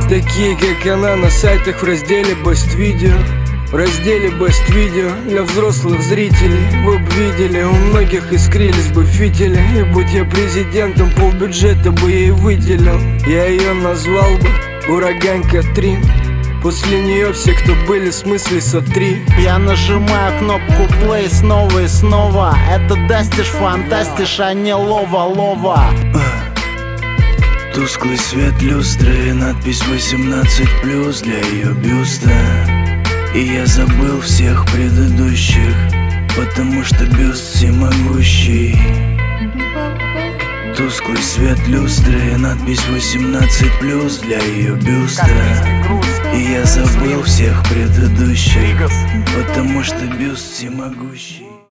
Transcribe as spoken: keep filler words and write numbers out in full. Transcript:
такие как она на сайтах в разделе Best Video. В разделе Best Video для взрослых зрителей. Вы б видели, у многих искрились бы фитили. И будь я президентом, полбюджета бы ей выделил. Я ее назвал бы Ураганка три. После нее все, кто были, в смысле сотри. Я нажимаю кнопку play снова и снова. Это дастиш, фантастиш, а не лова-лова. Тусклый свет люстры, надпись восемнадцать плюс для ее бюста. И я забыл всех предыдущих, потому что бюст всемогущий. Тусклый свет люстры, надпись восемнадцать плюс для ее бюста. И я забыл всех предыдущих, потому что бюст всемогущий.